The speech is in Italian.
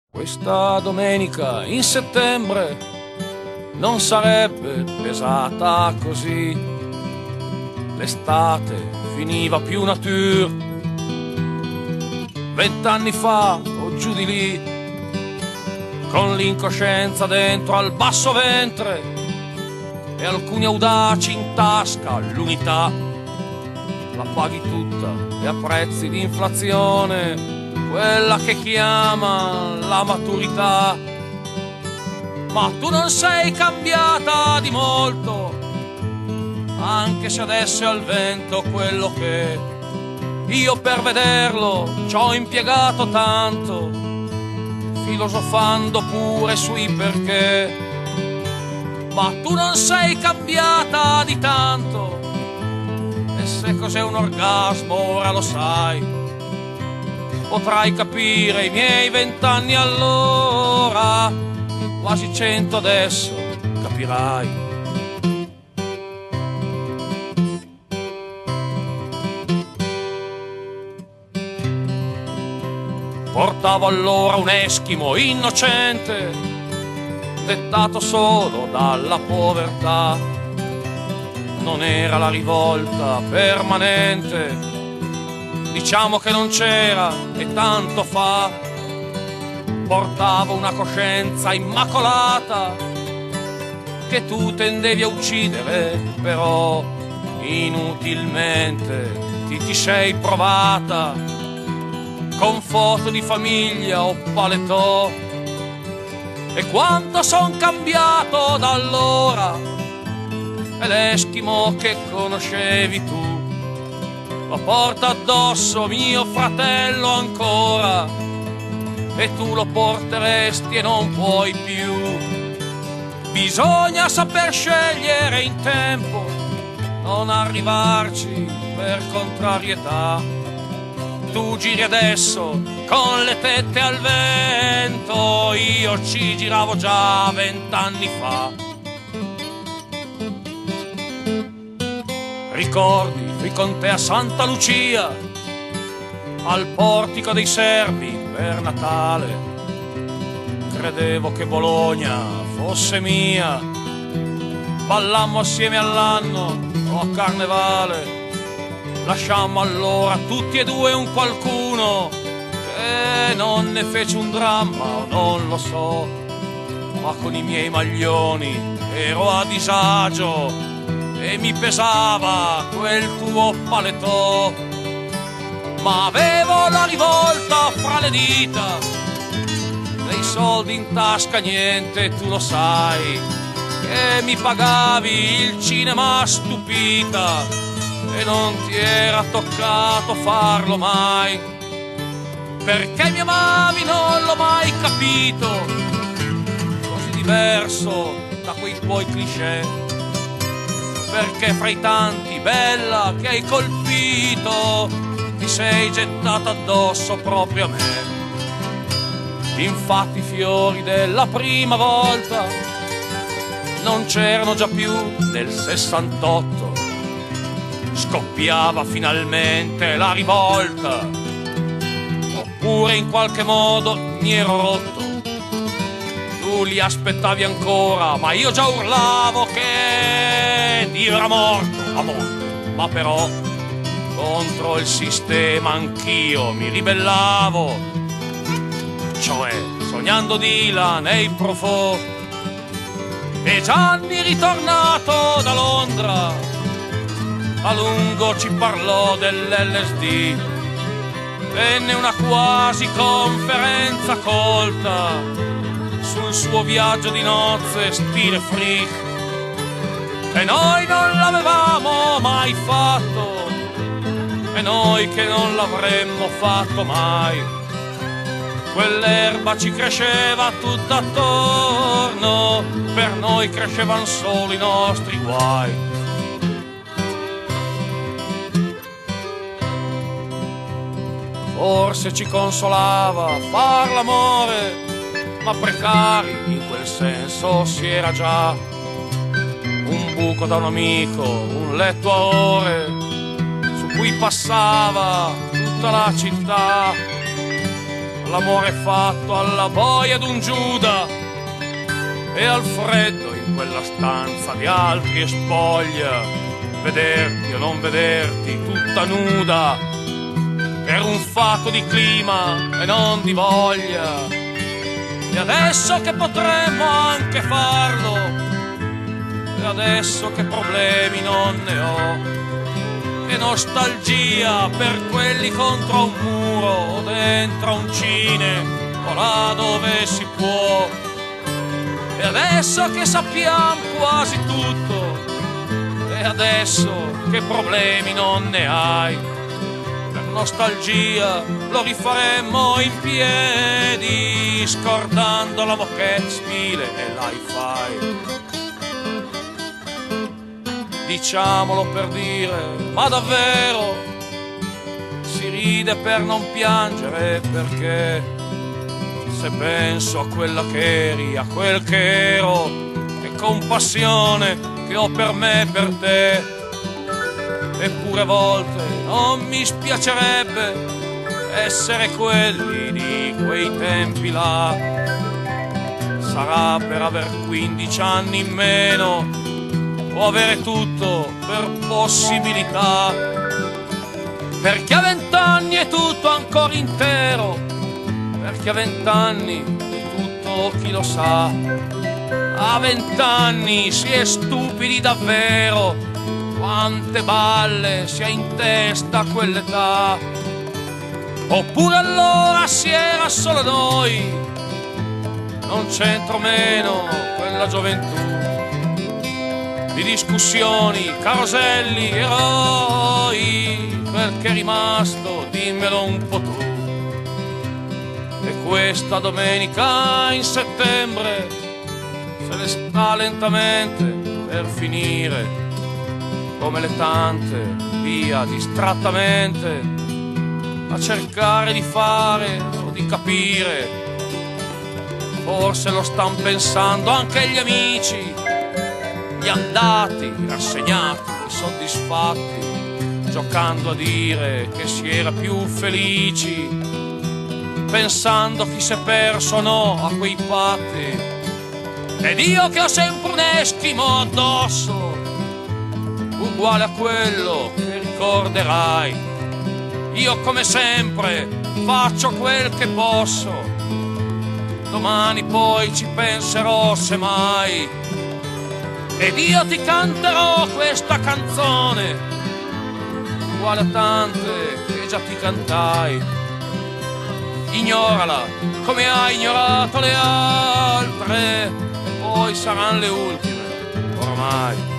Questa domenica in settembre non sarebbe pesata così. L'estate finiva più nature. 20 anni fa o giù di lì, con l'incoscienza dentro al basso ventre e alcuni audaci in tasca l'unità. La paghi tutta e a prezzi di inflazione, quella che chiama la maturità. Ma tu non sei cambiata di molto, anche se adesso è al vento quello che io per vederlo ci ho impiegato tanto, filosofando pure sui perché. Ma tu non sei cambiata di tanto, e se cos'è un orgasmo ora lo sai. Potrai capire i miei 20 anni allora, quasi 100 adesso, capirai. Portavo allora un eschimo innocente, dettato solo dalla povertà. Non era la rivolta permanente, diciamo che non c'era e tanto fa. Portavo una coscienza immacolata che tu tendevi a uccidere, però inutilmente ti sei provata, con foto di famiglia o paletò. E quanto son cambiato da allora, e l'eschimo che conoscevi tu lo porta addosso mio fratello ancora, e tu lo porteresti e non puoi più. Bisogna saper scegliere in tempo, non arrivarci per contrarietà. Tu giri adesso con le tette al vento, io ci giravo già 20 anni fa. Ricordi, fui con te a Santa Lucia, al portico dei Servi per Natale. Credevo che Bologna fosse mia, ballammo assieme all'anno o a Carnevale. Lasciammo allora tutti e due un qualcuno che non ne fece un dramma o non lo so, ma con i miei maglioni ero a disagio e mi pesava quel tuo paletò. Ma avevo la rivolta fra le dita, dei soldi in tasca niente, tu lo sai, che mi pagavi il cinema stupita e non ti era toccato farlo mai. Perché mi amavi non l'ho mai capito, così diverso da quei tuoi cliché. Perché fra i tanti bella che hai colpito, ti sei gettata addosso proprio a me. Infatti i fiori della prima volta non c'erano già più nel 68. Scoppiava finalmente la rivolta, oppure in qualche modo mi ero rotto. Tu li aspettavi ancora, ma io già urlavo che Dio era morto a morte. Ma però contro il sistema anch'io mi ribellavo, cioè sognando Dylan e i Profò. E Gianni ritornato da Londra a lungo ci parlò dell'LSD. Tenne una quasi conferenza colta sul suo viaggio di nozze stile freak, e noi non l'avevamo mai fatto, e noi che non l'avremmo fatto mai. Quell'erba ci cresceva tutta attorno, per noi crescevan solo i nostri guai. Forse ci consolava far l'amore, ma precari in quel senso si era già. Un buco da un amico, un letto a ore, su cui passava tutta la città. l'amore fatto alla boia d'un Giuda, e al freddo in quella stanza di altri e spoglia, vederti o non vederti tutta nuda, per un fatto di clima e non di voglia. E adesso che potremmo anche farlo, e adesso che problemi non ne ho, che nostalgia per quelli contro un muro o dentro un cine o là dove si può. E adesso che sappiamo quasi tutto, e adesso che problemi non ne hai, per nostalgia lo rifaremmo in piedi, scordando la moquette, spile e l'hi-fi. Diciamolo per dire, ma davvero si ride per non piangere, perché se penso a quella che eri, a quel che ero, che compassione che ho per me e per te. Eppure a volte non mi spiacerebbe essere quelli di quei tempi là. Sarà per aver 15 anni in meno o avere tutto per possibilità, perché a 20 anni è tutto ancora intero, perché a 20 anni è tutto chi lo sa. A 20 anni si è stupidi davvero, quante balle si ha in testa a quell'età. Oppure allora si era solo noi, non c'entro meno quella gioventù di discussioni, caroselli, eroi. Quel che è rimasto dimmelo un po' tu. E questa domenica in settembre se ne sta lentamente per finire, come le tante via distrattamente a cercare di fare o di capire. Forse lo stan pensando anche gli amici, gli andati, rassegnati, soddisfatti, giocando a dire che si era più felici, pensando chi si è perso o no a quei patti. Ed io che ho sempre un eschimo addosso, uguale a quello che ricorderai. Io come sempre faccio quel che posso, domani poi ci penserò semmai. Ed io ti canterò questa canzone, uguale a tante che già ti cantai. Ignorala come hai ignorato le altre, e poi saranno le ultime ormai.